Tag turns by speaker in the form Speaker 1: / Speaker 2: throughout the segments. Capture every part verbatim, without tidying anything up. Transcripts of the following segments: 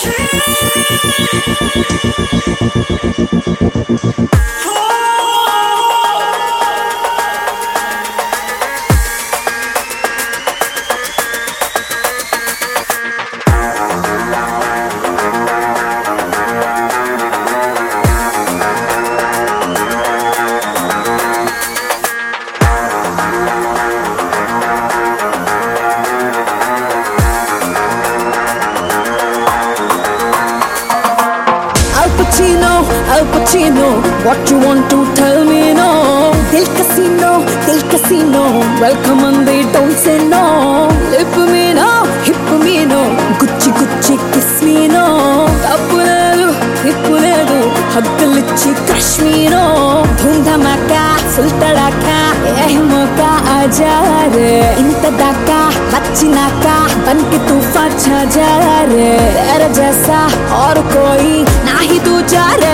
Speaker 1: Al Pacino, what you want to tell me no? Del Casino, Del Casino, welcome and they don't say no. Lip me no, hip me no, Gucci Gucci kiss me no. Tappu ledu, hip ledu, haggalichi crush me no. Dhoom dhamaka, full tadaka, eh moka aaja re. Inta daka, vachinaka, banke tufaan chha ja re. Tera jaisa aur koi nahi dooja re.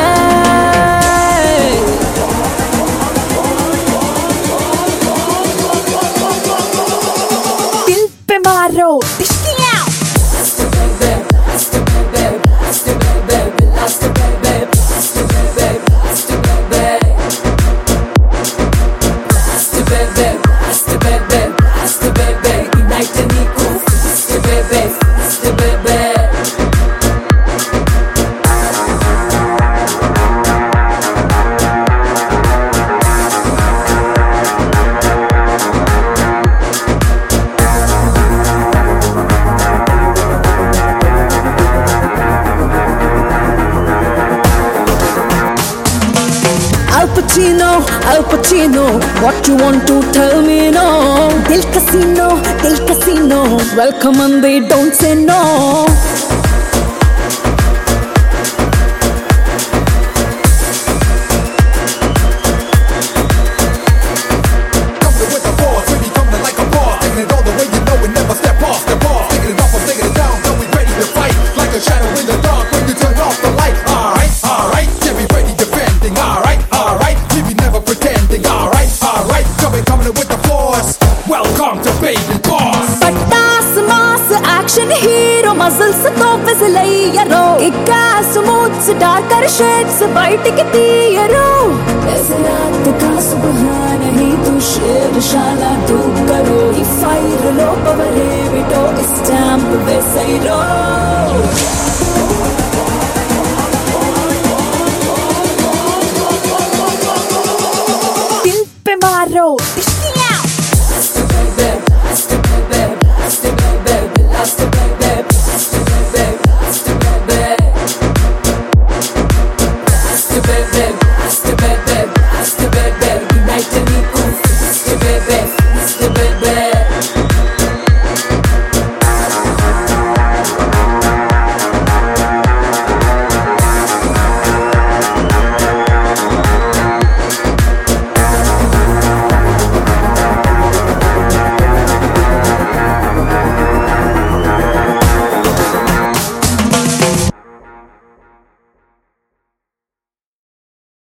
Speaker 1: Mario, disking out. Blast it, baby, blast it, baby, blast it, baby, blast it, baby, blast it, baby, blast it, baby, blast it, baby, blast it, baby, blast it, baby, ignite the nico, blast it, baby, blast it, baby. Al Pacino, Al Pacino, what you want to tell me no? Del Casino, Del Casino, welcome and they don't say no. Action hero muscles to whistle yaro ikka smooth se darker shades se bite ke tiyaro aise raat ka subhan nahi tu sher shala tu karo if fire lo pavare bito stamp ve sairo